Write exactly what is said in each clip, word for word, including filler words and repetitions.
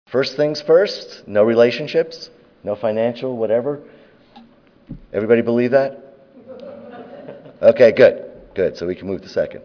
First things first, no relationships, no financial, whatever. Everybody believe that? Okay, good, good. So we can move to second.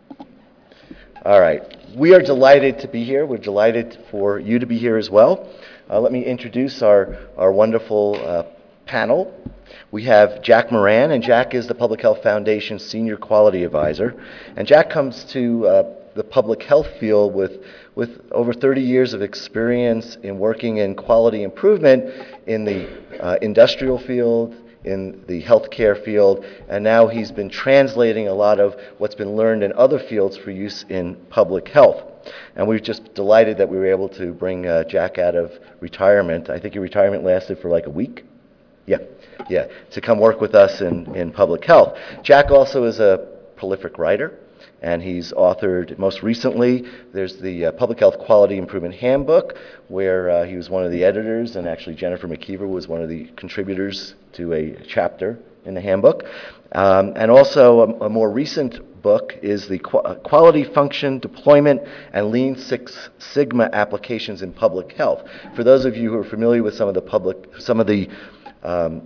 All right. We are delighted to be here. We're delighted for you to be here as well. Uh, let me introduce our, our wonderful uh, panel. We have Jack Moran, and Jack is the Public Health Foundation Senior Quality Advisor. And Jack comes to uh, the public health field with, with over thirty years of experience in working in quality improvement in the uh, industrial field, in the healthcare field, and now he's been translating a lot of what's been learned in other fields for use in public health. And we're just delighted that we were able to bring uh, Jack out of retirement. I think your retirement lasted for like a week? Yeah, yeah, to come work with us in, in public health. Jack also is a prolific writer, and he's authored, most recently, there's the uh, Public Health Quality Improvement Handbook, where uh, he was one of the editors, and actually Jennifer McKeever was one of the contributors to a chapter in the handbook. Um, and also a, a more recent book is the Qu- Quality Function Deployment and Lean Six Sigma Applications in Public Health. For those of you who are familiar with some of the public, some of the um,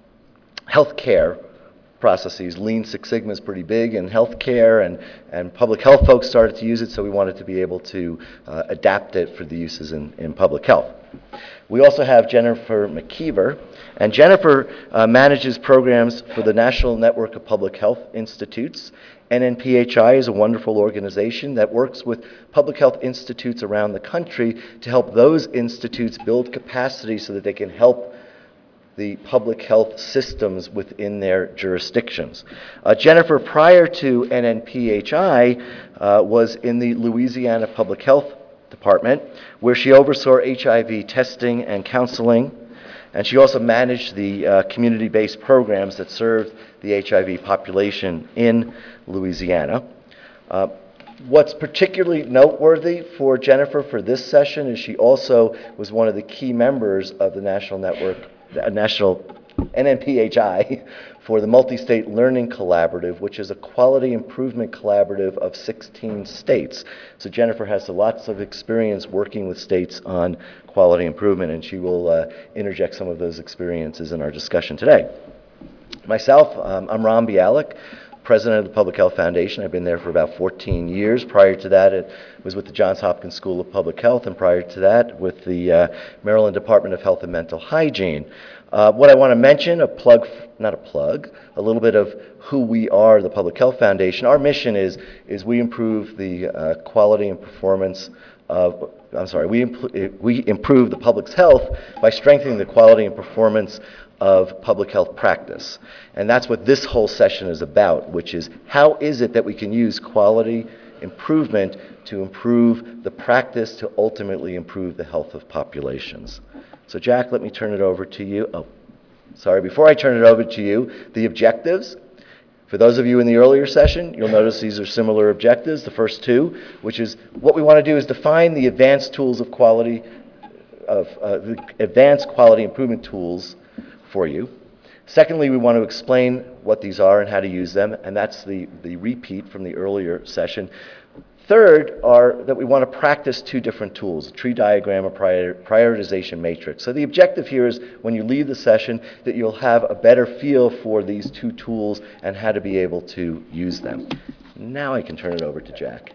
healthcare processes, Lean Six Sigma is pretty big in healthcare, and, and public health folks started to use it, so we wanted to be able to uh, adapt it for the uses in, in public health. We also have Jennifer McKeever, and Jennifer uh, manages programs for the National Network of Public Health Institutes. N N P H I is a wonderful organization that works with public health institutes around the country to help those institutes build capacity so that they can help the public health systems within their jurisdictions. Uh, Jennifer, prior to N N P H I, uh, was in the Louisiana Public Health Department, where she oversaw H I V testing and counseling, and she also managed the uh, community-based programs that served the H I V population in Louisiana. Uh, What's particularly noteworthy for Jennifer for this session is she also was one of the key members of the National Network A National N N P H I for the Multi-State Learning Collaborative, which is a quality improvement collaborative of sixteen states. So Jennifer has lots of experience working with states on quality improvement, and she will uh, interject some of those experiences in our discussion today. Myself, um, I'm Ron Bialik, president of the Public Health Foundation. I've been there for about fourteen years. Prior to that, it was with the Johns Hopkins School of Public Health, and prior to that, with the uh, Maryland Department of Health and Mental Hygiene. Uh, what I want to mention, a plug, not a plug, a little bit of who we are, the Public Health Foundation. Our mission is, is we improve the uh, quality and performance of, I'm sorry, we, impl- we improve the public's health by strengthening the quality and performance of public health practice. And that's what this whole session is about, which is how is it that we can use quality improvement to improve the practice to ultimately improve the health of populations. So Jack, let me turn it over to you. Oh, sorry, before I turn it over to you, the objectives. For those of you in the earlier session, you'll notice these are similar objectives, the first two, which is what we want to do is define the advanced tools of quality, of uh, the advanced quality improvement tools for you. Secondly, we want to explain what these are and how to use them, and that's the, the repeat from the earlier session. Third are that we want to practice two different tools, a tree diagram, a prior, prioritization matrix. So the objective here is when you leave the session that you'll have a better feel for these two tools and how to be able to use them. Now I can turn it over to Jack.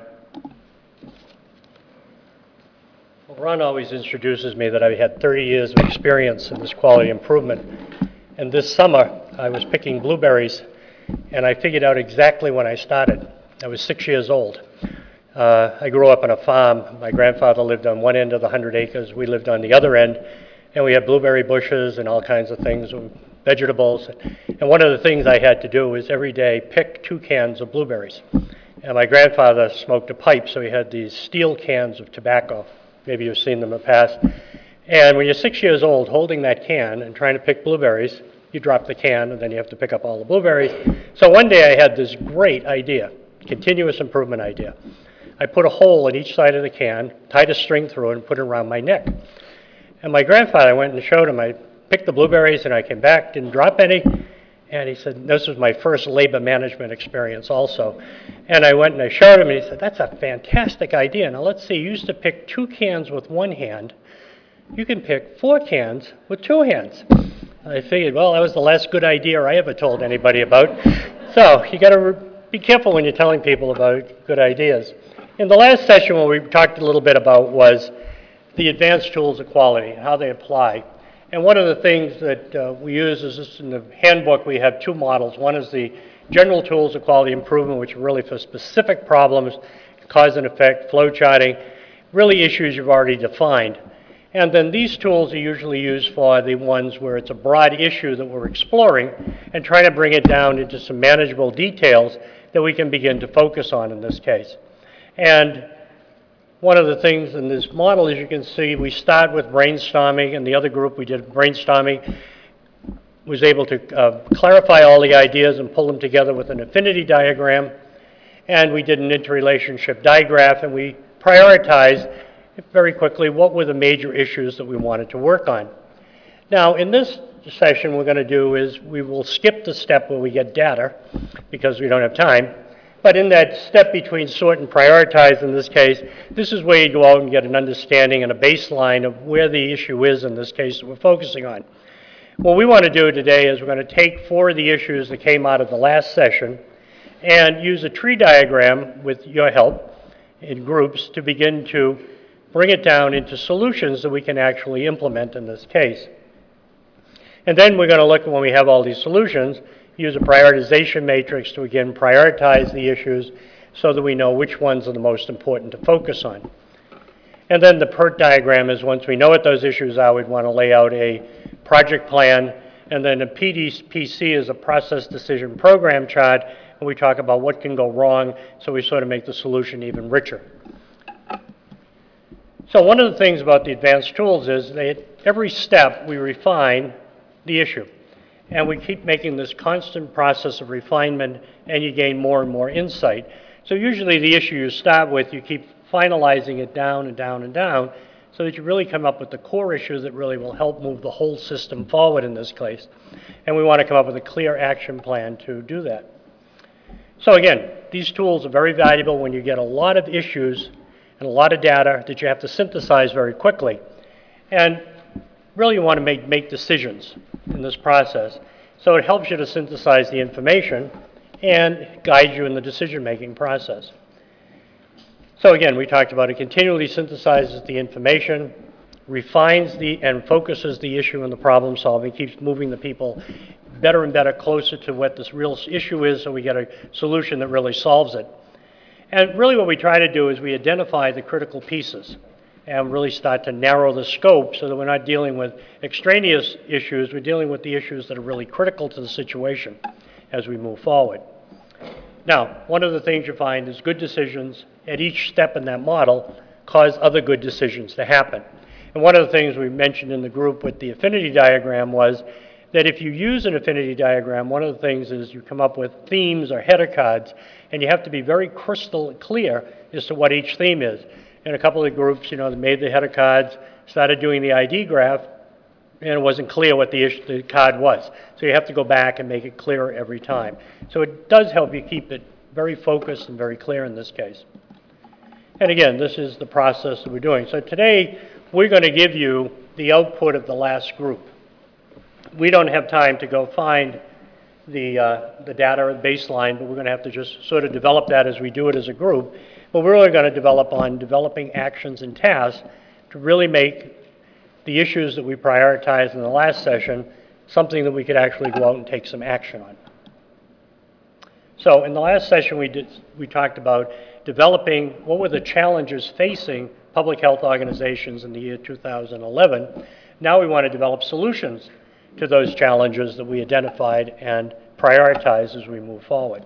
Well, Ron always introduces me that I had thirty years of experience in this quality improvement. And this summer, I was picking blueberries, and I figured out exactly when I started. I was six years old. Uh, I grew up on a farm. My grandfather lived on one end of the one hundred acres. We lived on the other end, and we had blueberry bushes and all kinds of things, vegetables. And one of the things I had to do was every day pick two cans of blueberries. And my grandfather smoked a pipe, so he had these steel cans of tobacco. Maybe you've seen them in the past. And when you're six years old, holding that can and trying to pick blueberries, you drop the can, and then you have to pick up all the blueberries. So one day I had this great idea, continuous improvement idea. I put a hole in each side of the can, tied a string through it, and put it around my neck. And my grandfather went and showed him. I picked the blueberries, and I came back, didn't drop any. And he said, this was my first labor management experience also. And I went and I showed him, and he said, that's a fantastic idea. Now let's see, you used to pick two cans with one hand. You can pick four cans with two hands. I figured, well, that was the last good idea I ever told anybody about. So you got to re- be careful when you're telling people about good ideas. In the last session, what we talked a little bit about was the advanced tools of quality, how they apply. And one of the things that uh, we use is this in the handbook, we have two models. One is the general tools of quality improvement, which are really for specific problems, cause and effect, flow charting, really issues you've already defined. And then these tools are usually used for the ones where it's a broad issue that we're exploring and trying to bring it down into some manageable details that we can begin to focus on in this case. And one of the things in this model, as you can see, we start with brainstorming, and the other group we did brainstorming was able to uh, clarify all the ideas and pull them together with an affinity diagram. And we did an interrelationship diagram, and we prioritized very quickly what were the major issues that we wanted to work on. Now, in this session, we're going to do is we will skip the step where we get data because we don't have time. But in that step between sort and prioritize, in this case, this is where you go out and get an understanding and a baseline of where the issue is in this case that we're focusing on. What we want to do today is we're going to take four of the issues that came out of the last session and use a tree diagram with your help in groups to begin to bring it down into solutions that we can actually implement in this case. And then we're going to look, when we have all these solutions, use a prioritization matrix to, again, prioritize the issues so that we know which ones are the most important to focus on. And then the PERT diagram is, once we know what those issues are, we'd want to lay out a project plan. And then a P D P C is a process decision program chart, and we talk about what can go wrong, so we sort of make the solution even richer. So one of the things about the advanced tools is that every step we refine the issue. And we keep making this constant process of refinement, and you gain more and more insight. So usually the issue you start with, you keep finalizing it down and down and down so that you really come up with the core issue that really will help move the whole system forward in this case. And we want to come up with a clear action plan to do that. So again, these tools are very valuable when you get a lot of issues and a lot of data that you have to synthesize very quickly. And really you want to make, make decisions in this process. So it helps you to synthesize the information and guides you in the decision-making process. So again, we talked about it continually synthesizes the information, refines the and focuses the issue and the problem solving, keeps moving the people better and better closer to what this real issue is so we get a solution that really solves it. And really what we try to do is we identify the critical pieces and really start to narrow the scope so that we're not dealing with extraneous issues, we're dealing with the issues that are really critical to the situation as we move forward. Now, one of the things you find is good decisions at each step in that model cause other good decisions to happen. And one of the things we mentioned in the group with the affinity diagram was that if you use an affinity diagram, one of the things is you come up with themes or header cards, and you have to be very crystal clear as to what each theme is. And a couple of groups, you know, that made the header cards, started doing the I D graph, and it wasn't clear what the, issue, the card was. So you have to go back and make it clearer every time. So it does help you keep it very focused and very clear in this case. And again, this is the process that we're doing. So today, we're going to give you the output of the last group. We don't have time to go find the, uh, the data or the baseline, but we're going to have to just sort of develop that as we do it as a group. But we're really going to develop on developing actions and tasks to really make the issues that we prioritized in the last session something that we could actually go out and take some action on. So in the last session, we, did, we talked about developing what were the challenges facing public health organizations in the year two thousand eleven. Now we want to develop solutions to those challenges that we identified and prioritize as we move forward.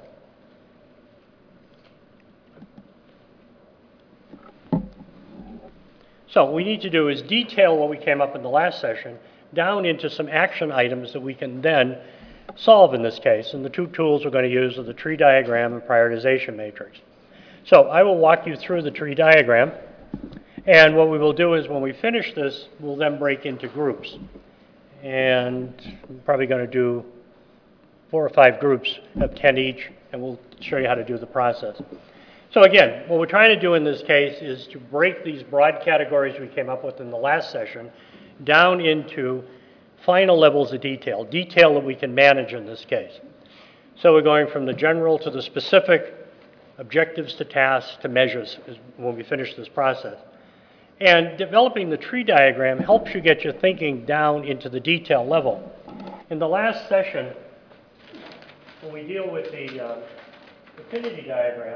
So what we need to do is detail what we came up in the last session down into some action items that we can then solve in this case. And the two tools we're going to use are the tree diagram and prioritization matrix. So I will walk you through the tree diagram. And what we will do is when we finish this, we'll then break into groups. And I'm probably going to do four or five groups of ten each, and we'll show you how to do the process. So again, what we're trying to do in this case is to break these broad categories we came up with in the last session down into final levels of detail, detail that we can manage in this case. So we're going from the general to the specific, objectives to tasks to measures when we finish this process. And developing the tree diagram helps you get your thinking down into the detail level. In the last session, when we deal with the uh, affinity diagram,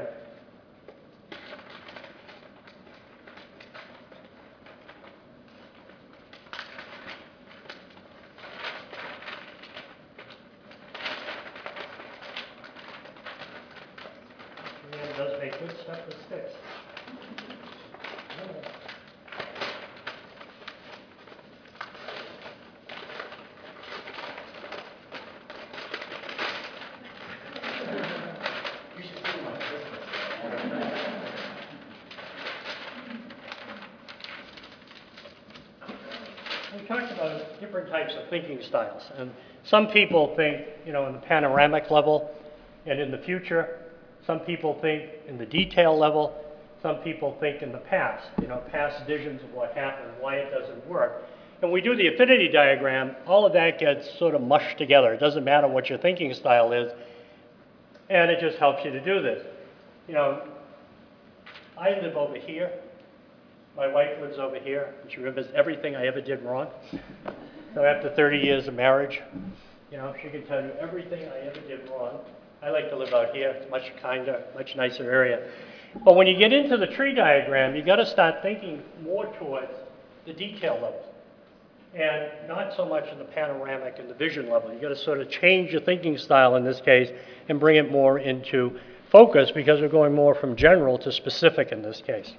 it does make good stuff that sticks. We talked about different types of thinking styles, and some people think, you know, in the panoramic level, and in the future. Some people think in the detail level. Some people think in the past, you know, past visions of what happened, why it doesn't work. And we do the affinity diagram, all of that gets sort of mushed together. It doesn't matter what your thinking style is, and it just helps you to do this. You know, I live over here. My wife lives over here, and she remembers everything I ever did wrong. So after thirty years of marriage, you know, she can tell you everything I ever did wrong. I like to live out here. It's much kinder, much nicer area. But when you get into the tree diagram, you got to start thinking more towards the detail level, and not so much in the panoramic and the vision level. You got to sort of change your thinking style in this case and bring it more into focus, because we're going more from general to specific in this case.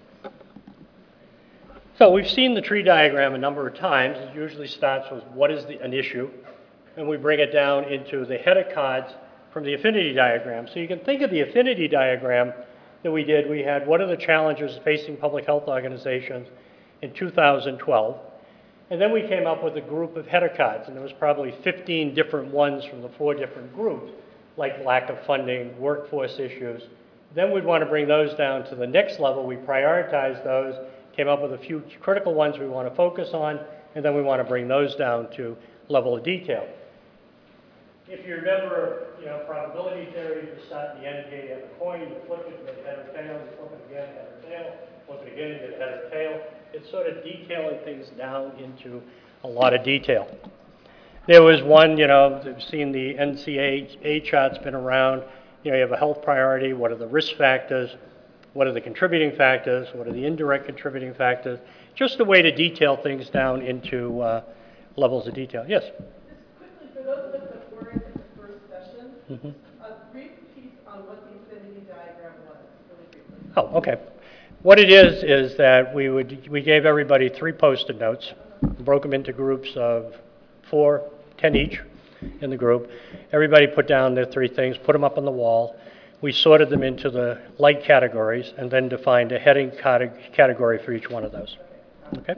So we've seen the tree diagram a number of times. It usually starts with what is the, an issue, and we bring it down into the header cards from the affinity diagram. So you can think of the affinity diagram that we did. We had what are the challenges facing public health organizations in two thousand twelve. And then we came up with a group of header cards, and there was probably fifteen different ones from the four different groups, like lack of funding, workforce issues. Then we'd want to bring those down to the next level. We prioritized those, came up with a few critical ones we want to focus on, and then we want to bring those down to level of detail. If you remember, you know, probability theory, you start at the end here, you have a coin, you flip it, you get a head or tail, you flip it again, head or tail, flip it again, you get a head or tail. It's sort of detailing things down into a lot of detail. There was one, you know, you've seen the N C A A chart's been around. You know, you have a health priority, what are the risk factors, what are the contributing factors, what are the indirect contributing factors, just a way to detail things down into uh, levels of detail. Yes? Just quickly, for those of us that weren't at the first session, Mm-hmm. a brief piece on what the affinity diagram was, really briefly. Oh, okay. What it is is that we would we gave everybody three post-it notes, broke them into groups of four, ten each in the group. Everybody put down their three things, put them up on the wall. We sorted them into the like categories and then defined a heading category for each one of those. Okay?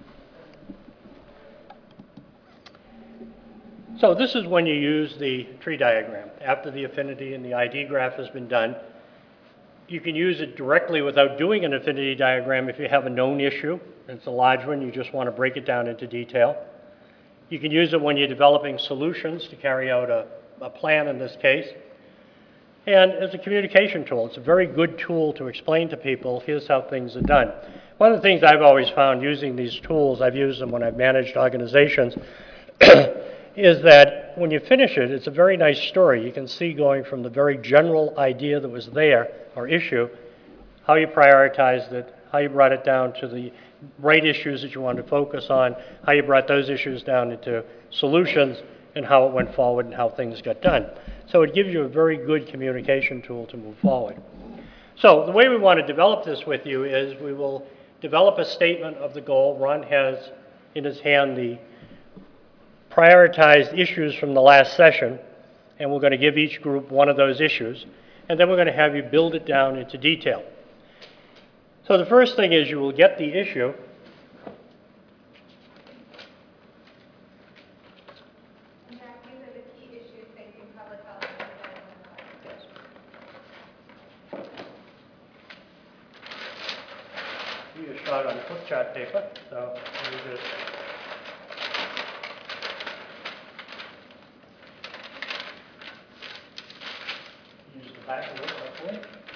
So this is when you use the tree diagram. After the affinity and the I D graph has been done, you can use it directly without doing an affinity diagram if you have a known issue. It's a large one, you just want to break it down into detail. You can use it when you're developing solutions to carry out a, a plan in this case. And as a communication tool, it's a very good tool to explain to people, here's how things are done. One of the things I've always found using these tools, I've used them when I've managed organizations, is that when you finish it, it's a very nice story. You can see going from the very general idea that was there, or issue, how you prioritized it, how you brought it down to the right issues that you wanted to focus on, how you brought those issues down into solutions, and how it went forward and how things got done. So it gives you a very good communication tool to move forward. So the way we want to develop this with you is we will develop a statement of the goal. Ron has in his hand the prioritized issues from the last session, and we're going to give each group one of those issues, and then we're going to have you build it down into detail. So the first thing is you will get the issue, and Jack, these are the key issues facing public health out on flip chart paper, so let me just use the back of it, hopefully.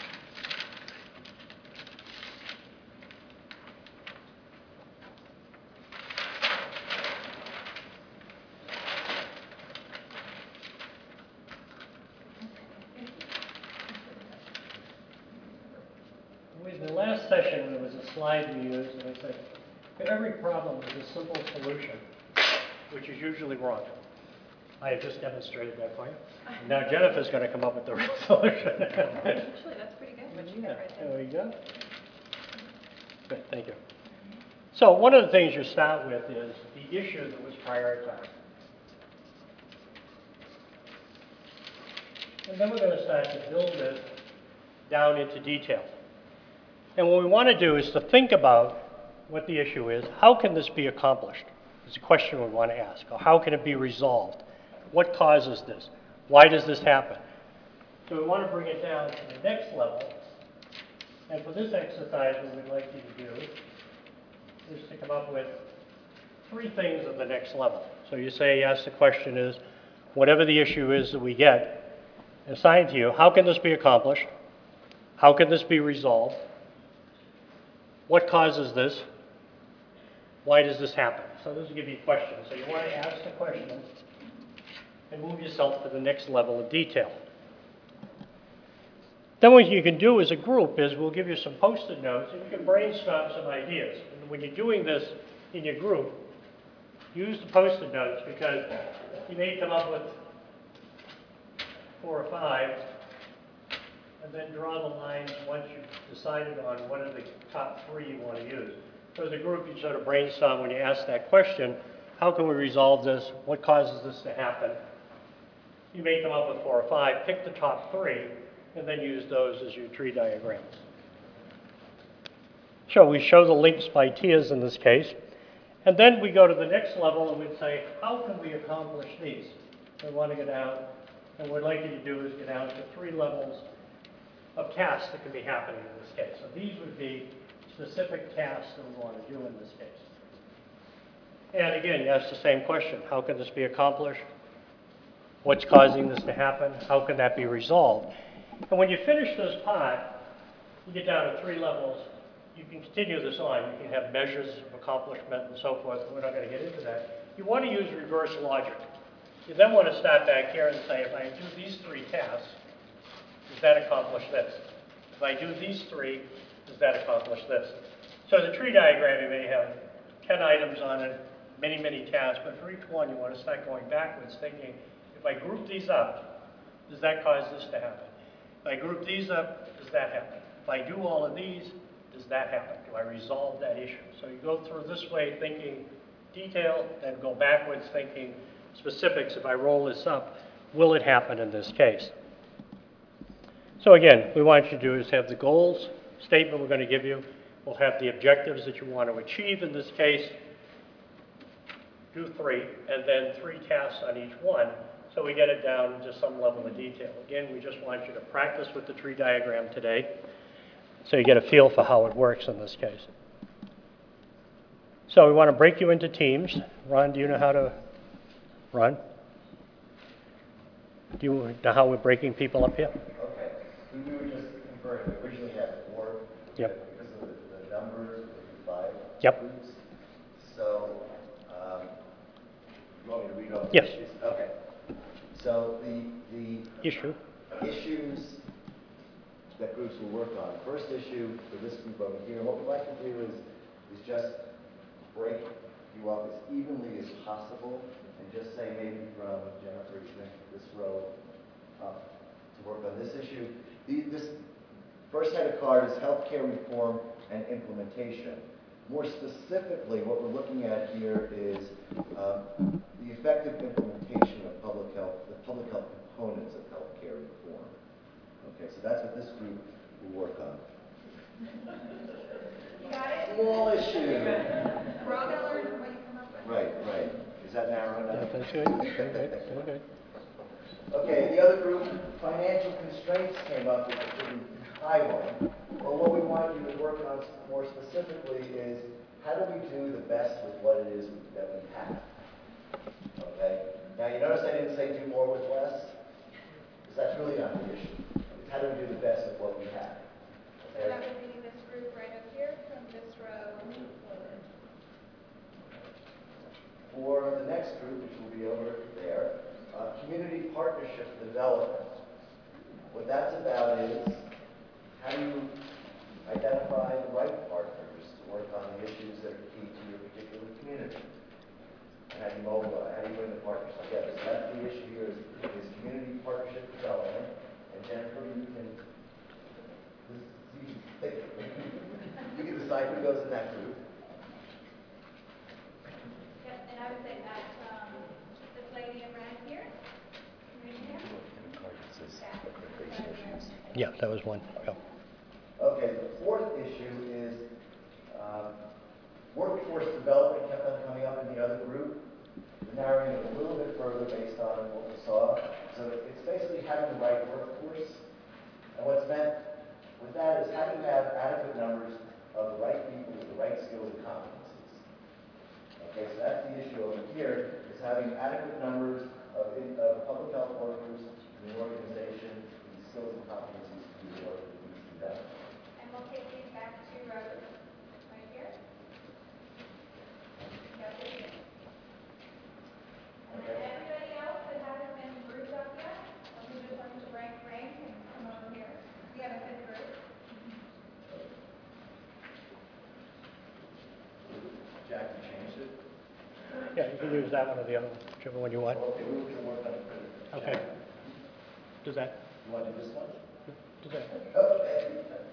In the last session, there was a slide we used, and I said, for every problem, there's a simple solution, which is usually wrong. I have just demonstrated that point. And now Jennifer's going to come up with the real solution. Actually, that's pretty good, what you got right There there. we go. Good, thank you. So one of the things you start with is the issue that was prioritized. And then we're going to start to build it down into detail. And what we want to do is to think about what the issue is. How can this be accomplished? It's a question we want to ask. Or how can it be resolved? What causes this? Why does this happen? So we want to bring it down to the next level. And for this exercise, what we'd like you to do is to come up with three things at the next level. So you say, yes, the question is, whatever the issue is that we get assigned to you, how can this be accomplished? How can this be resolved? What causes this? Why does this happen? So this will give you questions. So you want to ask the question and move yourself to the next level of detail. Then what you can do as a group is we'll give you some post-it notes and you can brainstorm some ideas. And when you're doing this in your group, use the post-it notes because you may come up with four or five and then draw the lines once you've decided on what are the top three you want to use. So as a group, you sort of brainstorm when you ask that question, how can we resolve this? What causes this to happen? You may come up with four or five, pick the top three, and then use those as your tree diagrams. So we show the links by tiers in this case, and then we go to the next level and we'd say, how can we accomplish these? We want to go down, and what I'd like you to do is get down to three levels of tasks that can be happening in this case. So these would be specific tasks that we want to do in this case. And again, you ask the same question. How can this be accomplished? What's causing this to happen? How can that be resolved? And when you finish this part, you get down to three levels. You can continue this on. You can have measures of accomplishment and so forth. We're not going to get into that. You want to use reverse logic. You then want to start back here and say, if I do these three tasks, does that accomplish this? If I do these three, does that accomplish this? So the tree diagram, you may have ten items on it, many, many tasks, but for each one, you want to start going backwards, thinking, if I group these up, does that cause this to happen? If I group these up, does that happen? If I do all of these, does that happen? Do I resolve that issue? So you go through this way, thinking detail, then go backwards, thinking specifics. If I roll this up, will it happen in this case? So again, we want you to do is have the goals statement we're going to give you. We'll have the objectives that you want to achieve in this case. Do three, and then three tasks on each one, so we get it down to some level of detail. Again, we just want you to practice with the tree diagram today, so you get a feel for how it works in this case. So we want to break you into teams. Ron, do you know how to run? Do you know how we're breaking people up here? Okay, we we were just converting, we originally had four. Yep. Because of the, the numbers, we do five Yep. groups. So, um, you want me to read off the Yes. issues? Okay. So the, the Issue. issues that groups will work on. First issue for this group over here, what we'd like to do is, is just break you up as evenly as possible and just say maybe from Jennifer, you think this row up to work on this issue. The, this first head of card is healthcare reform and implementation. More specifically, what we're looking at here is um, the effective implementation of public health, the public health components of healthcare reform. Okay, so that's what this group will work on. You got it? Small issue. We're all going to learn from what you come up with. Right, right. Is that narrow enough? Yeah, that's good. Okay, good. Okay. Okay, the other group, financial constraints, came up with a pretty high one. Well, what we want you to work on more specifically is how do we do the best with what it is that we have? Okay? Now, you notice I didn't say do more with less? Because that's really not the issue. It's how do we do the best with what we have? So that would be this group right up here from this row forward. For the next group, which will be over there, uh, community partnership development. What that's about is how do you identify the right partners to work on the issues that are key to your particular community? And how do you mobilize, how do you bring the partners together? So that's the issue here is, is community partnership development. And Jennifer, you can, this is easy. You can decide who goes in that group. Yep, and I would say that um, this lady in red here, right here. Yeah, that was one. Yeah. Okay, the fourth issue is um, workforce development kept on coming up in the other group. We're narrowing it a little bit further based on what we saw. So it's basically having the right workforce. And what's meant with that is how do you have adequate numbers of the right people with the right skills and competencies. Okay, so that's the issue over here, is having adequate numbers of, in, of public health workers in the organization, these skills and competencies to do the work that needs to be done. And we'll take these back to rows right here. Got this here. And then everybody else that hasn't been grouped up yet, we just want to rank rank and come over here. We have a good group. Jack, you changed it? Yeah, you can use that one or the other one, whichever one you want. Okay, we can work on it. Okay. Does that? You want to do this one? Does that? Okay.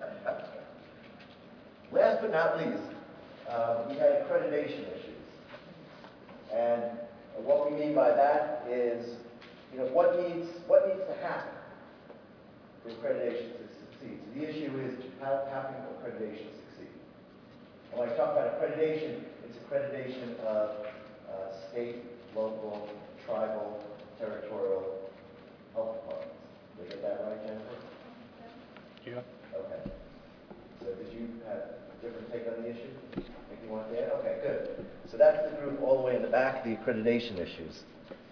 Last but not least, uh, we had accreditation issues. And what we mean by that is, you know, what needs, what needs to happen for accreditation to succeed. So the issue is how, how can accreditation succeed? And when I talk about accreditation, it's accreditation of uh, state, local, tribal, territorial health departments. Did I get that right, Jennifer? Yeah. Okay. So did you have a different take on the issue? Think you want to add? Okay, good. So that's the group all the way in the back, the accreditation issues.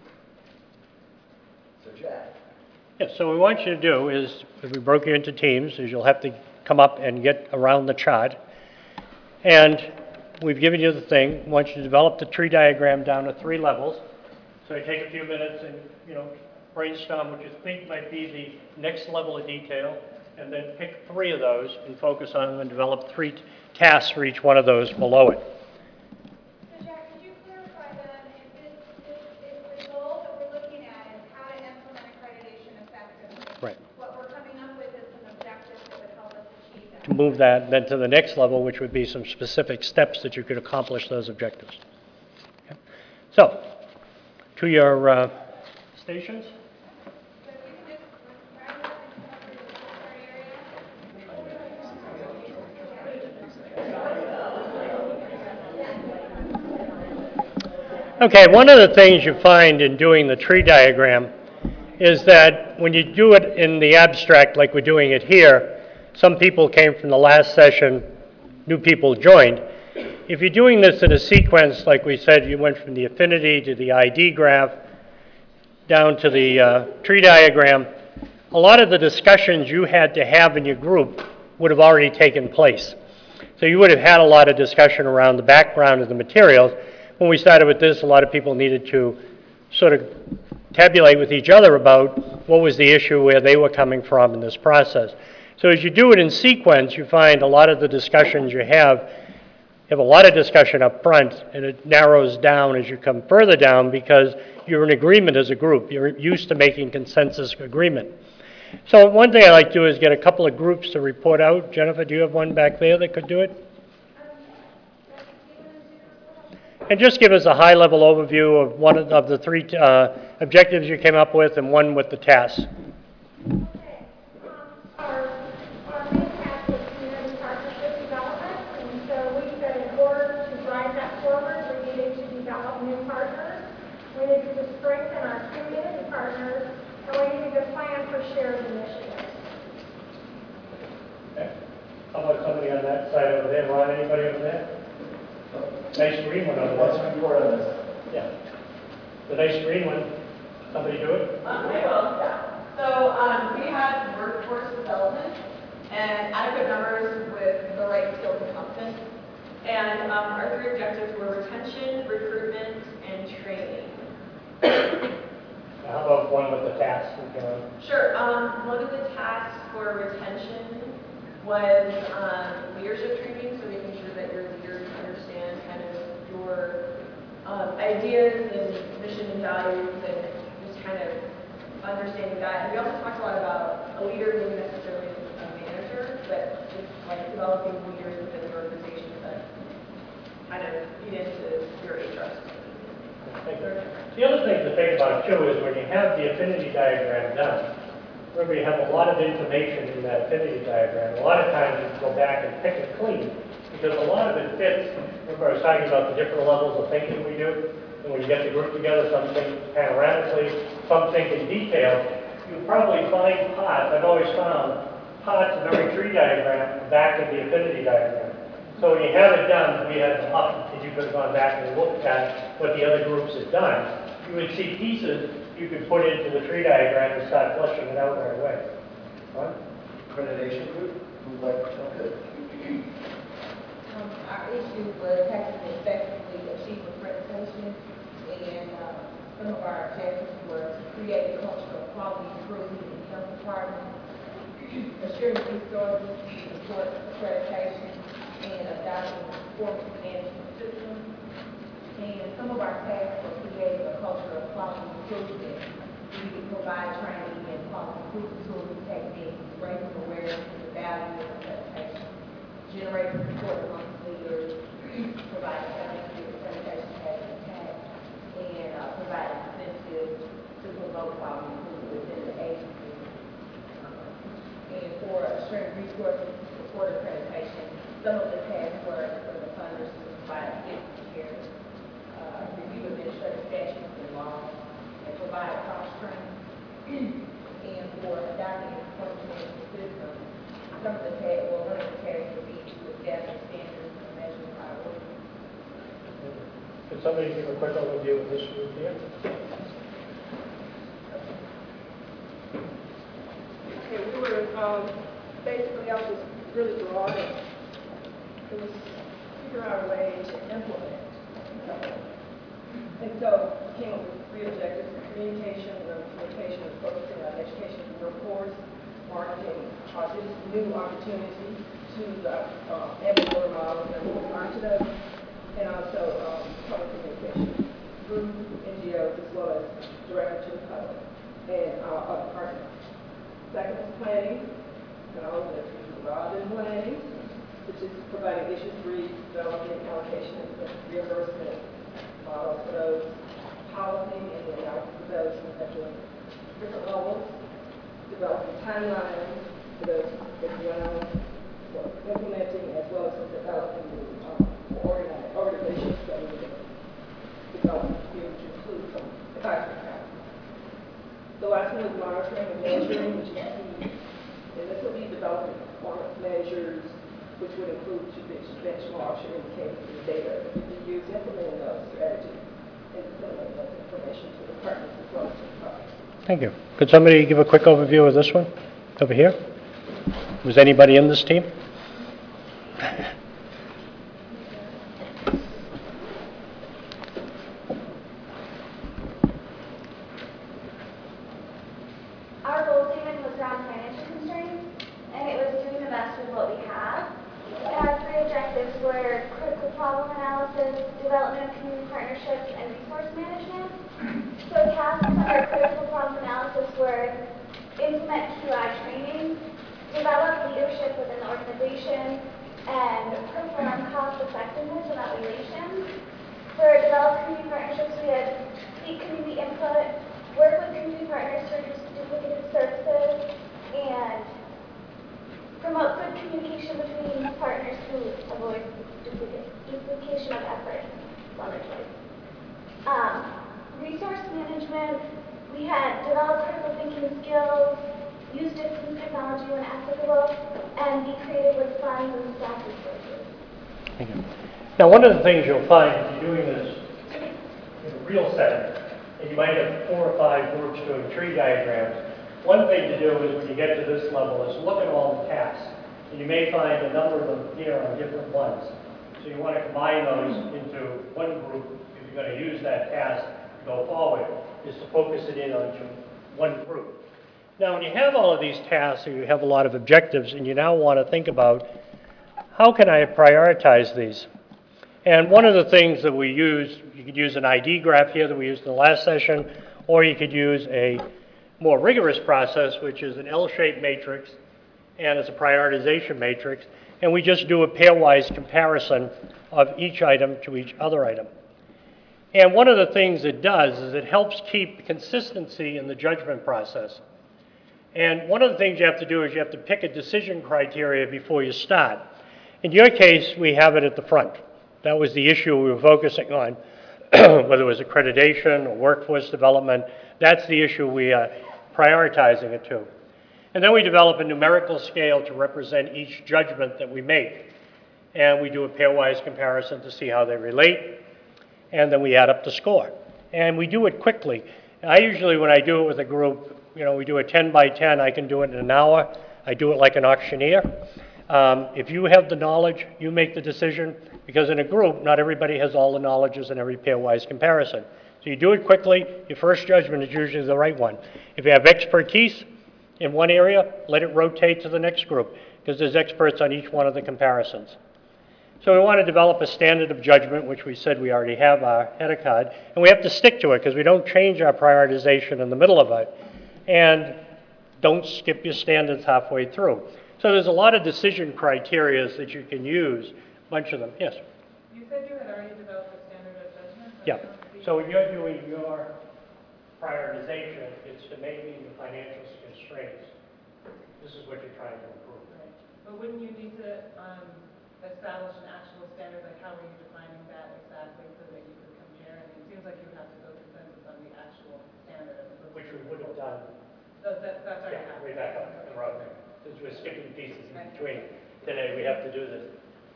So Jack. Yeah, so what we want you to do is, if we broke you into teams, is you'll have to come up and get around the chart. And we've given you the thing. We want you to develop the tree diagram down to three levels. So you take a few minutes and, you know, brainstorm what you think might be the next level of detail, and then pick three of those and focus on them and develop three tasks for each one of those below it. So Jack, could you clarify then, if this, this is the goal that we're looking at is how to implement accreditation effectively? Right. What we're coming up with is some objectives that would help us achieve that. To move that then to the next level, which would be some specific steps that you could accomplish those objectives. Okay. So, to your uh, stations. So if you could just round up and come over to the secretary area. Okay, one of the things you find in doing the tree diagram is that when you do it in the abstract like we're doing it here, some people came from the last session, new people joined. If you're doing this in a sequence, like we said, you went from the affinity to the I D graph down to the uh, tree diagram, a lot of the discussions you had to have in your group would have already taken place. So you would have had a lot of discussion around the background of the materials. When we started with this, a lot of people needed to sort of tabulate with each other about what was the issue, where they were coming from in this process. So as you do it in sequence, you find a lot of the discussions you have, you have a lot of discussion up front, and it narrows down as you come further down because you're in agreement as a group. You're used to making consensus agreement. So one thing I like to do is get a couple of groups to report out. Jennifer, do you have one back there that could do it? And just give us a high-level overview of one of the three uh, objectives you came up with and one with the tasks. Okay. Um, our, our main task was community partnership development, and so we said in order to drive that forward, we needed to develop new partners, we needed to strengthen our community partners, and we needed to plan for shared initiatives. Okay. on anybody over there? Nice green one over What's there. the report on this? Yeah. The nice green one. Somebody do it? Um, I will. So, um, we had workforce development and adequate numbers with the right skills and competence. And um, our three objectives were retention, recruitment, and training. Now, how about one with the tasks? We can, Sure. Um, one of the tasks for retention was um, leadership training, so making sure that your leaders understand kind of your um, ideas and mission and values, and just kind of understanding that. And we also talked a lot about a leader being necessarily a manager, but just like developing leaders within the organization that kind of feed into your H R systems. the other thing to think about too is when you have the affinity diagram done, remember you have a lot of information in that affinity diagram. A lot of times you go back and pick it clean because a lot of it fits. Remember I was talking about the different levels of thinking we do? And when you get the group together, some think panoramically, some think in detail, you probably find parts. I've always found parts of every tree diagram back in the affinity diagram. So when you have it done, we had them up because you could have gone back and looked at what the other groups had done. You would see pieces you could put into the tree diagram and start fleshing it out right away. Right? Accreditation group? Who'd like to jump in? Um, Our issue was how to effectively achieve accreditation, and uh, some of our objectives were to create a culture of quality improvement in the health department, assuring resources to support accreditation, and adopting a performance management system. And some of our tasks were creating a culture of quality improvement. We could provide training and quality improvement tools and techniques, raising awareness of the value of accreditation, generating support amongst leaders, providing evidence that accreditation has impact, and uh, providing incentives to promote quality improvement within the agency. And for assuring resources to support accreditation, some of the tasks were for the funders to provide citizen care, uh, review administrative statutes and laws, and provide cross training. And for adopting a performance management system, some of the tasks, well, one of the tasks would be to establish standards and measure priorities. Could somebody give a quick overview of this group here? Okay, we were, um, basically, I was really broad, and it was figure out a way to implement. And so, we came up with three objectives: communication, implementation, and focusing on education of the workforce, marketing uh, this new opportunity to the uh, ambulatory models that we learned to those, and also um, public communication through N G Os as well as directly to the public and our other partners. Second is planning, and all of this is involved in planning, which is providing issue three, developing allocations and reimbursement models for those, policy and the analysis of those at the different levels, developing timelines for those as well, for implementing as well as for developing the um, organi- organizations that we develop here, which include some advisory councils. The last one is monitoring and measuring, which is key. And this will be developing performance measures, which would include benchmarks or indicators of data that we can use implementing those strategies and disseminating those information to the partners as well as to the public. Thank you. Could somebody give a quick overview of this one over here? Was anybody in this team? Our goal statement was around financial constraints, and it was doing the best with what we have. And our three objectives were critical problem analysis, development of community partnerships, and resource management. So tasks under critical problem analysis were implement Q I training, develop leadership within the organization, and perform cost effectiveness evaluations. For develop community partnerships, we had seek community input, work with community partners to reduce duplicative services, and promote good communication between partners to avoid duplica- duplication of effort. Longer choice. Um, resource management, we had develop critical thinking skills, use distance technology when applicable, and be creative with funds and staff resources. Thank you. Now, one of the things you'll find if you're doing this in a real setting, and you might have four or five groups doing tree diagrams, one thing to do is when you get to this level is look at all the tasks. And you may find a number of them here on different ones. So you want to combine those into one group if you're going to use that task to go forward, is to focus it in on one group. Now, when you have all of these tasks, or you have a lot of objectives, and you now want to think about, how can I prioritize these? And one of the things that we use, you could use an I D graph here that we used in the last session, or you could use a more rigorous process, which is an L-shaped matrix, and it's a prioritization matrix, and we just do a pairwise comparison of each item to each other item. And one of the things it does is it helps keep consistency in the judgment process. And one of the things you have to do is you have to pick a decision criteria before you start. In your case, we have it at the front. That was the issue we were focusing on, whether it was accreditation or workforce development. That's the issue we are prioritizing it to. And then we develop a numerical scale to represent each judgment that we make. And we do a pairwise comparison to see how they relate. And then we add up the score. And we do it quickly. I usually, when I do it with a group, you know, we do a ten by ten. I can do it in an hour. I do it like an auctioneer. Um, if you have the knowledge, you make the decision. Because in a group, not everybody has all the knowledges in every pairwise comparison. So you do it quickly. Your first judgment is usually the right one. If you have expertise in one area, let it rotate to the next group, because there's experts on each one of the comparisons. So we want to develop a standard of judgment, which we said we already have our header card, and we have to stick to it, because we don't change our prioritization in the middle of it, and don't skip your standards halfway through. So there's a lot of decision criteria that you can use, a bunch of them. Yes? You said you had already developed a standard of judgment? Yeah. So when you're doing your prioritization, it's to maintain the financial constraints. This is what you're trying to improve. Right. But wouldn't you need to um, establish an actual standard? Like, how are you defining that exactly so that you could compare? I mean, it seems like you would have to go consensus on the actual standard. Which we would have done. So that, that's already Yeah, happened. way back up the road. Since we're skipping pieces in between today, we have to do this.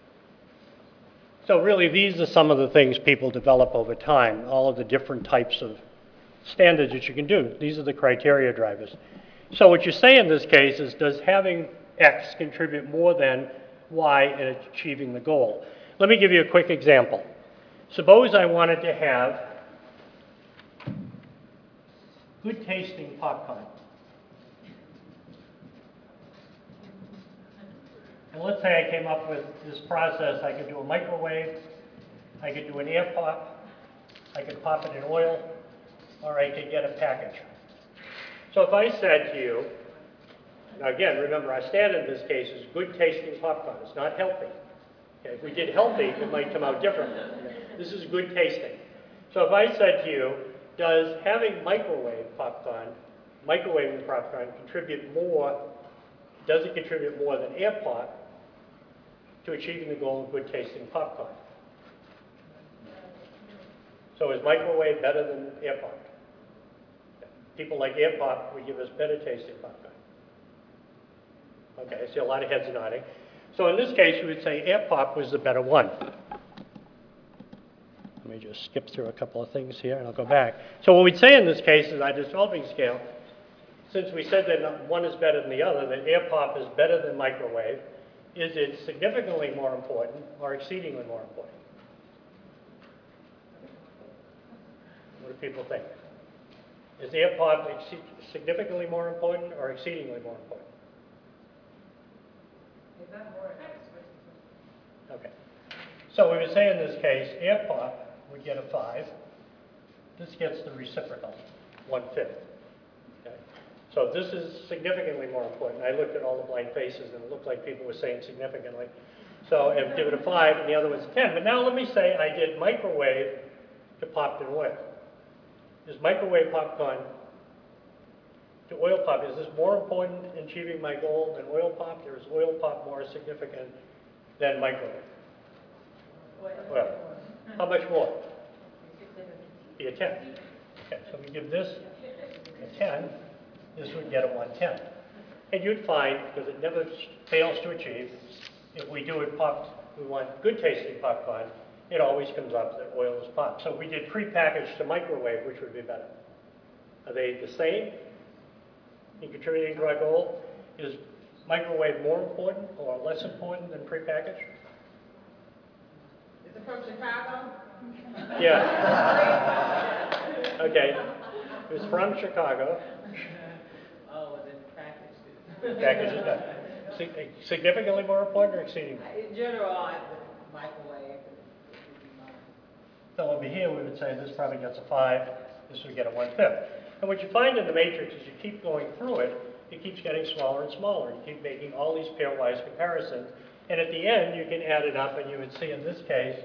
So really, these are some of the things people develop over time, all of the different types of standards that you can do. These are the criteria drivers. So what you say in this case is, does having X contribute more than Y in achieving the goal? Let me give you a quick example. Suppose I wanted to have good tasting popcorn. And let's say I came up with this process. I could do a microwave, I could do an air pop, I could pop it in oil, or I could get a package. So if I said to you, now again, remember our standard in this case is good tasting popcorn. It's not healthy. Okay, if we did healthy, it might come out differently. This is good tasting. So if I said to you, does having microwave popcorn, microwaving popcorn contribute more, does it contribute more than air pop to achieving the goal of good tasting popcorn? So is microwave better than air pop? People like air pop would give us better tasting popcorn. Okay, I see a lot of heads nodding. So in this case, we would say air pop was the better one. Let me just skip through a couple of things here and I'll go back. So what we'd say in this case is our developing scale, since we said that one is better than the other, that air pop is better than microwave, is it significantly more important or exceedingly more important? What do people think? Is air pop significantly more important or exceedingly more important? Is that more or less? Okay. So we would say in this case, air pop would get a five. This gets the reciprocal, one-fifth. Okay. So this is significantly more important. I looked at all the blank faces and it looked like people were saying significantly. So I'd give it a five and the other one's a ten. But now let me say I did microwave to popped in oil. Is microwave popcorn to oil pop, is this more important in achieving my goal than oil pop, or is oil pop more significant than microwave? Well, how much more? Be a ten. Okay, so we give this a ten, this would get a one ten. And you'd find, because it never fails to achieve, if we do it popped we want good tasting popcorn, it always comes up that oil is popped. So we did prepackaged to microwave, which would be better. Are they the same in contributing to our goal? Is microwave more important or less important than prepackaged? Is it from Chicago? Yeah. Okay. It was from Chicago. Oh, was it packaged? Packages, yeah. Sig- significantly more important or exceedingly? In general, I would microwave. So over here, we would say this probably gets a five, this would get a one-fifth. And what you find in the matrix is you keep going through it, it keeps getting smaller and smaller. You keep making all these pairwise comparisons, and at the end, you can add it up, and you would see in this case,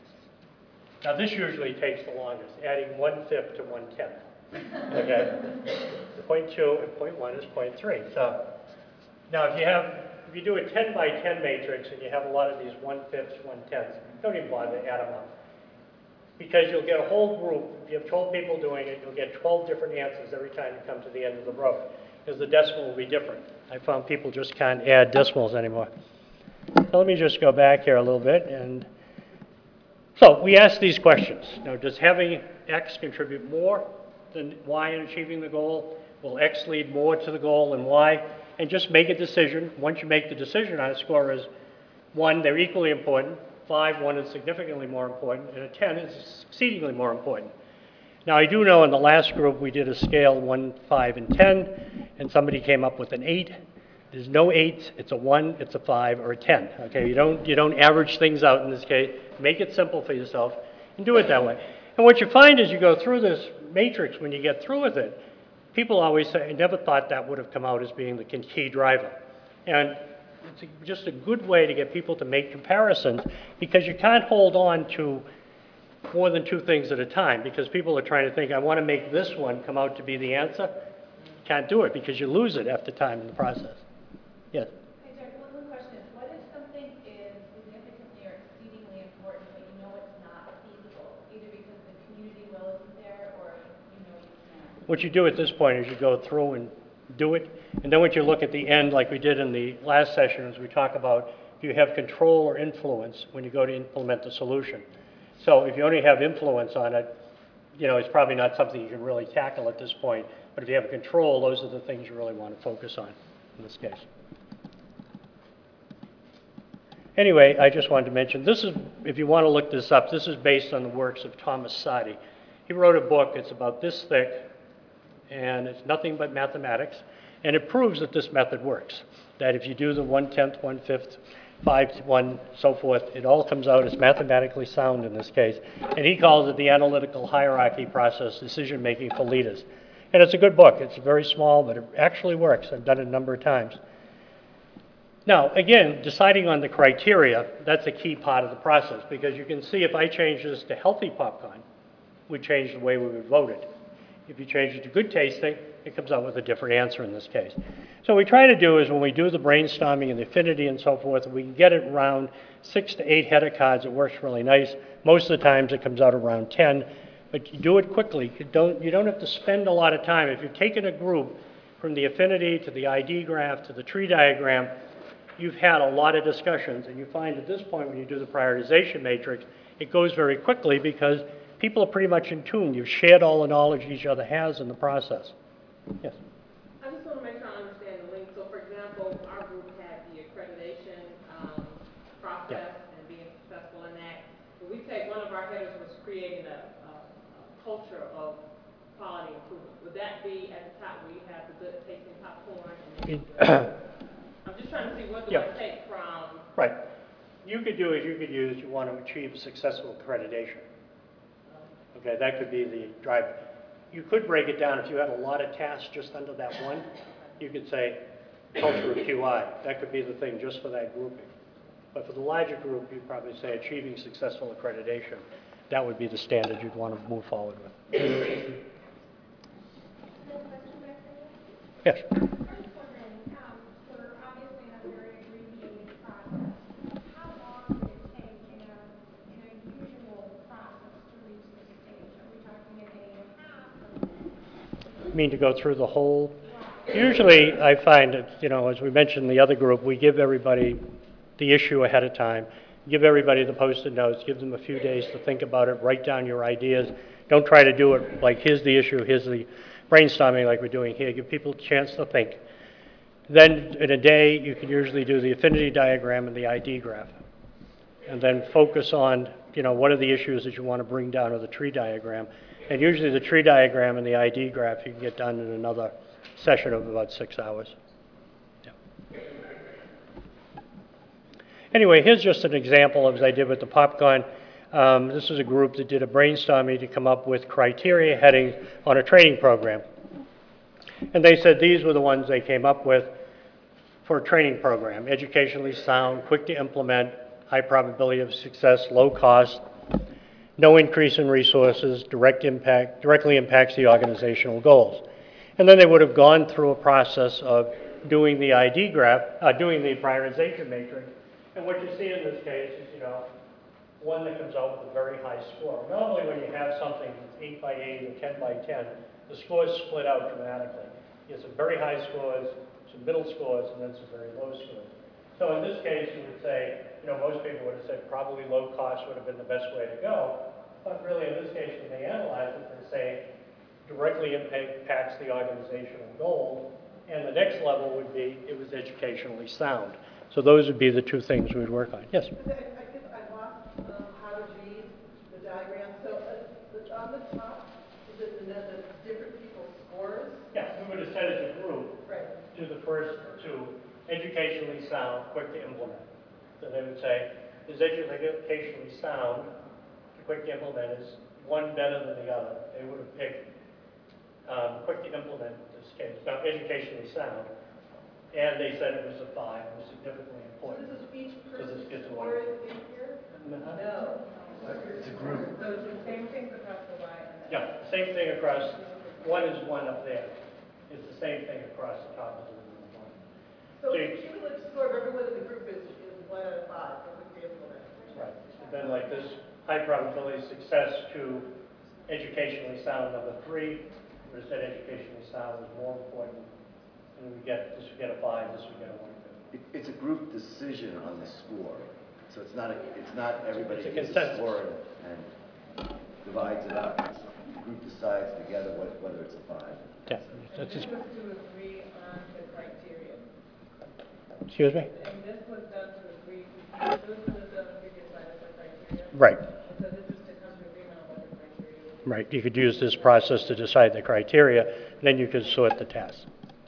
now this usually takes the longest, adding one-fifth to one-tenth. Okay? Point two and point one is point three. So now if you have, if you do a ten by ten matrix and you have a lot of these one-fifths, one-tenths, don't even bother to add them up. Because you'll get a whole group, if you have twelve people doing it, you'll get twelve different answers every time you come to the end of the row. Because the decimal will be different. I found people just can't add decimals anymore. So let me just go back here a little bit. And so we ask these questions. Now, does having X contribute more than Y in achieving the goal? Will X lead more to the goal than Y? And just make a decision. Once you make the decision on a score is one, they're equally important. Five, one is significantly more important. And a ten is exceedingly more important. Now, I do know in the last group we did a scale one, five, and ten, and somebody came up with an eight. There's no eights. It's a one, it's a five, or a ten. Okay, you don't you don't average things out in this case. Make it simple for yourself and do it that way. And what you find as you go through this matrix, when you get through with it, people always say, "I never thought that would have come out as being the key driver," and it's a, just a good way to get people to make comparisons because you can't hold on to more than two things at a time because people are trying to think, I want to make this one come out to be the answer. You can't do it because you lose it after time in the process. Yes? Hey, Jack, one more question is, what if something is significantly or exceedingly important, but you know it's not feasible, either because the community will isn't there or you know you can't? What you do at this point is you go through and do it, and then what you look at the end, like we did in the last session, as we talk about, do you have control or influence when you go to implement the solution? So if you only have influence on it, you know, it's probably not something you can really tackle at this point. But if you have control, those are the things you really want to focus on in this case. Anyway, I just wanted to mention, this is, if you want to look this up, this is based on the works of Thomas Sadi. He wrote a book, it's about this thick, and it's nothing but mathematics, and it proves that this method works. That if you do the one-tenth, one-fifth, five to one, so forth, it all comes out as mathematically sound in this case. And he calls it the analytical hierarchy process, decision-making for leaders. And it's a good book. It's very small, but it actually works. I've done it a number of times. Now, again, deciding on the criteria, that's a key part of the process, because you can see if I change this to healthy popcorn, we change the way we would vote it. If you change it to good tasting, it comes out with a different answer in this case. So what we try to do is when we do the brainstorming and the affinity and so forth, we can get it around six to eight header cards. It works really nice. Most of the times it comes out around ten, but you do it quickly. You don't, you don't have to spend a lot of time. If you've taken a group from the affinity to the I D graph to the tree diagram, you've had a lot of discussions, and you find at this point when you do the prioritization matrix, it goes very quickly because people are pretty much in tune. You've shared all the knowledge each other has in the process. Yes? I just want to make sure I understand the link. So, for example, our group had the accreditation um, process Yeah. and being successful in that. But we take one of our headers was creating a, a, a culture of quality improvement. Would that be at the top where you have the good tasting popcorn? And then I'm just trying to see what do Yeah. I take from. Right. You could do as you could use, you want to achieve successful accreditation. Okay, that could be the driver. You could break it down if you had a lot of tasks just under that one. You could say culture of Q I. That could be the thing just for that grouping. But for the larger group, you'd probably say achieving successful accreditation. That would be the standard you'd want to move forward with. Yes. I was wondering, um, we're obviously in a very abbreviated process. How long would it take in a, in a usual process to reach this stage? Are we talking a day and a half? I mean to go through the whole. Usually, I find that, you know, as we mentioned in the other group, we give everybody the issue ahead of time, Give everybody the post-it notes, give them a few days to think about it, write down your ideas. Don't try to do it like, here's the issue, here's the brainstorming like we're doing here. Give people a chance to think. Then in a day, you can usually do the affinity diagram and the I D graph. And then focus on, you know, what are the issues that you want to bring down to the tree diagram. And usually the tree diagram and the I D graph you can get done in another session of about six hours. Yeah. Anyway, here's just an example as I did with the popcorn. Um, this is a group that did a brainstorming to come up with criteria heading on a training program. And they said these were the ones they came up with for a training program: educationally sound, quick to implement, high probability of success, low cost, no increase in resources, direct impact, directly impacts the organizational goals. And then they would have gone through a process of doing the I D graph, uh, doing the prioritization matrix. And what you see in this case is, you know, one that comes out with a very high score. Normally when you have something that's eight by eight or ten by ten, the scores split out dramatically. You have some very high scores, some middle scores, and then some very low scores. So in this case, you would say, you know, most people would have said probably low cost would have been the best way to go. But really, in this case, when they analyze it, they say directly impacts the organizational goal. And the next level would be it was educationally sound. So those would be the two things we'd work on. Yes? I guess I lost um, how to read the diagram. So uh, on the top, is it the, the different people's scores? Yeah, we would have said as a group, right, do the first two, educationally sound, quick to implement. So they would say, is educationally sound, quick to implement, is one better than the other? They would have picked um, quick to implement in this case, now educationally sound. And they said it was a five, it was significantly important. So this is each So this person's gets a score one. in here? Uh-huh. No. It's a group. So it's the same things across the line. and then- Yeah, same thing across, one is one up there. It's the same thing across the top of the one. So So the you- cumulative score of everyone in the group is, is one out of five, for example. Right. And then like this high probability success to educationally sound number three, where it said educationally sound was more important. And we get, this would get a five, this would get a one. It, it's a group decision on the score. So it's not, a, it's not everybody It's a gets a consensus. score and, and divides it up. It's, the group decides together what, whether it's a five. Yeah, And that's this just, was to agree on the criteria. excuse me? And this was done to agree, those were the previous items of criteria. Right. And so this is to come to agreement on what the criteria is. Right, you could use this process to decide the criteria, then you could sort the tasks.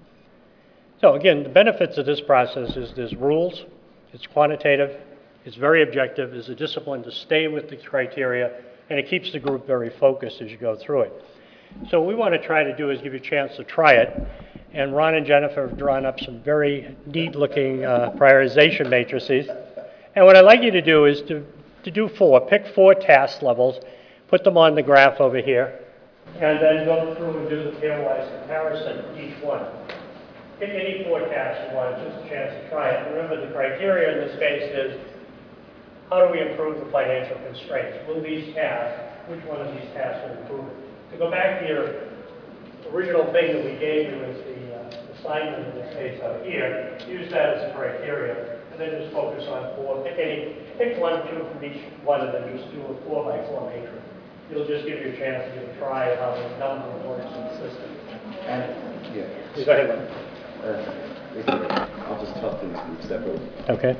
So again, the benefits of this process is there's rules, it's quantitative, it's very objective, there's a discipline to stay with the criteria, and it keeps the group very focused as you go through it. So what we want to try to do is give you a chance to try it, and Ron and Jennifer have drawn up some very neat-looking uh, prioritization matrices. And what I'd like you to do is to, to do four, pick four task levels, put them on the graph over here, and then go through and do the pairwise comparison for each one. Pick any four tasks you want, just a chance to try it. Remember, the criteria in this case is, how do we improve the financial constraints? Will these tasks, which one of these tasks will improve it? To go back to your original thing that we gave you as the uh, assignment in this case out here, use that as a criteria, and then just focus on four. Pick any, pick one, two from each one, and then just do a four by four matrix. It'll just give you a chance to give a try at how the number works in the system. And, yeah. Go ahead, Lynn. Uh, it's okay. I'll just talk to this group separately. Okay.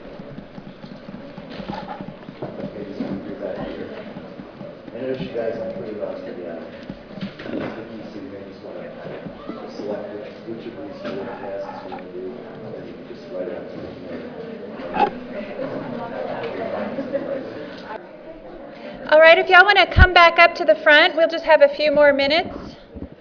Okay, just move your back here. I notice you guys are pretty lost to the eye. So you may just want to select which, which of these four tasks you want to do, and then you can just write it out. All right, if y'all want to come back up to the front, we'll just have a few more minutes.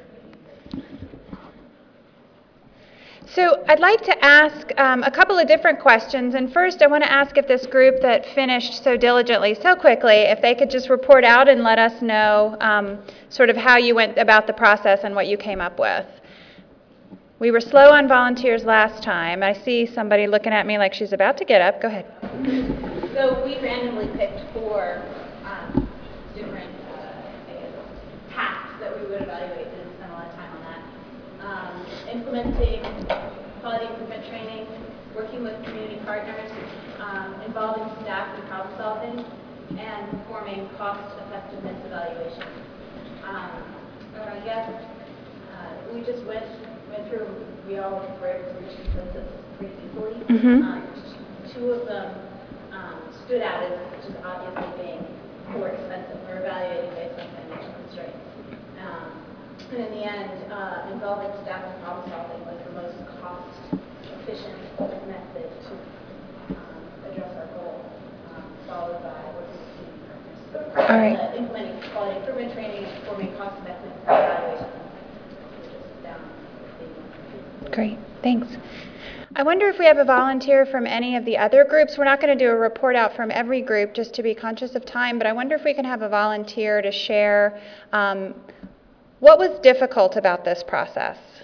So I'd like to ask um, a couple of different questions. And first, I want to ask if this group that finished so diligently, so quickly, if they could just report out and let us know um, sort of how you went about the process and what you came up with. We were slow on volunteers last time. I see somebody looking at me like she's about to get up. Go ahead. So we randomly picked four um, different uh, I guess, tasks that we would evaluate. Didn't spend a lot of time on that. Um, implementing quality improvement training, working with community partners, um, involving staff in problem solving, and performing cost effectiveness evaluations. Um, so I guess uh, we just went went through, we all were able to reach consensus pretty easily. Mm-hmm. Um, two of them um, stood out as just obviously being more expensive. We're evaluating based on financial constraints. Um, and in the end, uh, involving staff in problem solving was the most cost efficient method to um, address our goal, um, followed by working with community partners. All right. Uh, implementing quality improvement training and performing cost effective evaluations. Just down the Great, thanks. I wonder if we have a volunteer from any of the other groups. We're not going to do a report out from every group just to be conscious of time, but I wonder if we can have a volunteer to share um, what was difficult about this process.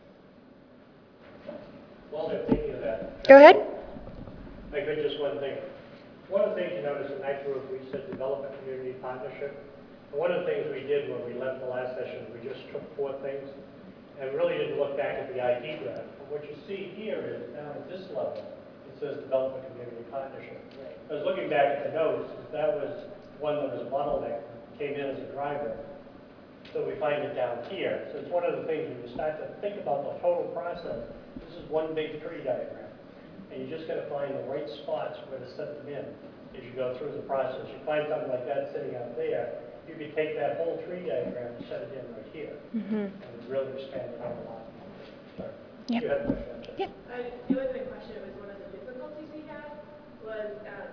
While they're thinking of that, Go ahead. I could just one thing. One of the things you notice in that group, we said development community partnership. And one of the things we did when we left the last session, we just took four things and really didn't look back at the I D graph. But what you see here is down at this level, it says development community partnership. I was looking back at the notes, that was one that was a bottleneck, came in as a driver. So we find it down here. So it's one of the things when you start to think about the total process, this is one big tree diagram. And you just got to find the right spots where to set them in as you go through the process. You find something like that sitting out there, you could take that whole tree diagram and set it in right here. Mm-hmm. And really expand it out a lot. Sorry. Yep. You had a question? Yeah. I, it wasn't a question, it was one of the difficulties we had was um,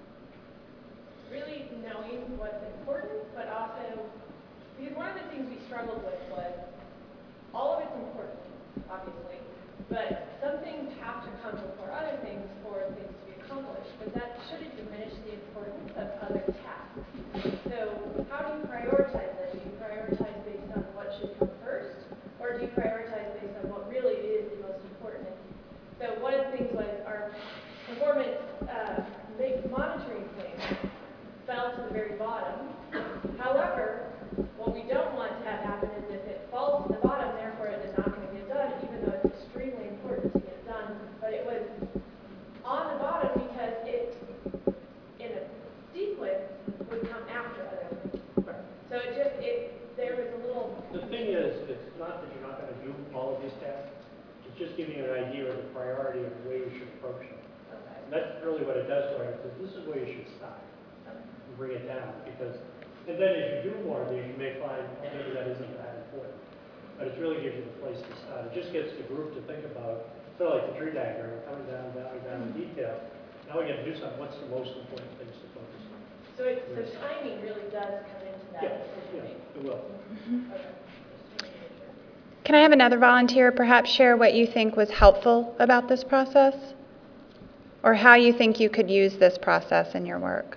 really knowing what's important, but also, because one of the things we struggled with was all of it's important, obviously, but some things have to come before other things for things to be accomplished, but that shouldn't diminish the importance of other tasks. So how do you prioritize that? Do you prioritize based on what should come first, or do you prioritize based on what really is the most important? So one of the things was our performance uh, monitoring thing fell to the very bottom. However, what we don't want to have happen is if it falls to the bottom, therefore it is not going to get done, even though it's extremely important to get done. But it was on the bottom because it, in a sequence, would come after other things. So it just, it, there was a little... The thing is, it's not that you're not going to do all of these tasks. It's just giving you an idea of the priority of the way you should approach them. Okay. And that's really what it does for you. Because this is where you should start and bring it down. Because, and then as you do more of these, you may find, oh, maybe that isn't that important. But it really gives you the place to start. It just gets the group to think about, sort of like the tree diagram, coming down, down, down in detail. Now we got to do something. What's the most important things to focus on? So, it, so timing really does come into that Yeah, decision yeah, making. it will. Okay. Can I have another volunteer perhaps share what you think was helpful about this process? Or how you think you could use this process in your work?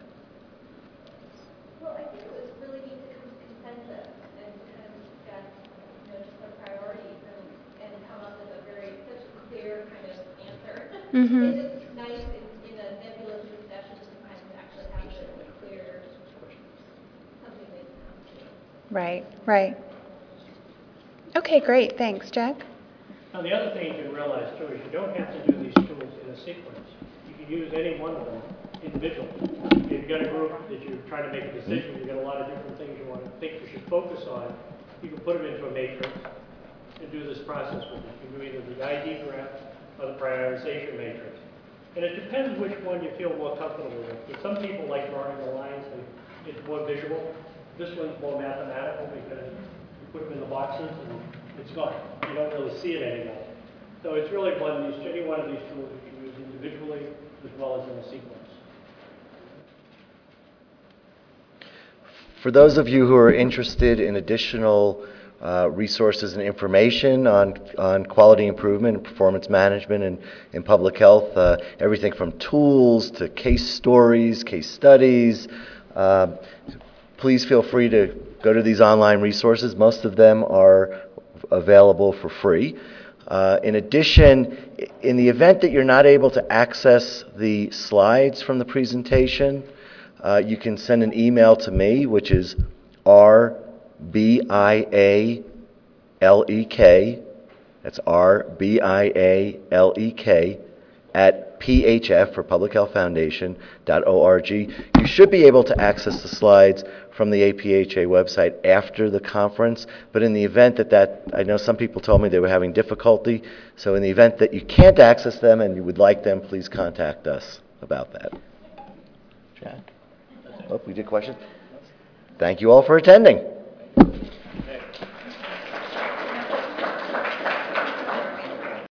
Well, I think it was really neat to come to consensus and kind of discuss, you know, just the priorities and, and come up with a very, such a clear kind of answer. Mm-hmm. It's just nice in, in a nebulous discussion to kind of actually have a clear, something they can come to. Right, right. Okay, great. Thanks, Jack. Now, the other thing you can realize, too, is you don't have to do these tools in a sequence. You can use any one of them individually. If you've got a group that you're trying to make a decision, you've got a lot of different things you want to think you should focus on, you can put them into a matrix and do this process with it. You can do either the I D graph or the prioritization matrix. And it depends which one you feel more comfortable with. But some people like drawing the lines, and it's more visual. This one's more mathematical because you put them in the boxes and it's gone. You don't really see it anymore. So it's really one of these, any one of these tools you can use individually as well as in a sequence. For those of you who are interested in additional uh, resources and information on, on quality improvement and performance management and, and public health, uh, everything from tools to case stories, case studies, uh, please feel free to go to these online resources. Most of them are available for free. Uh, in addition, in the event that you're not able to access the slides from the presentation, uh, you can send an email to me, which is R B I A L E K, that's R B I A L E K, at P H F for Public Health Foundation dot org. You should be able to access the slides from the A P H A website after the conference, but in the event that that, I know some people told me they were having difficulty, so in the event that you can't access them and you would like them, please contact us about that. Jack? Oh, we did questions? Thank you all for attending.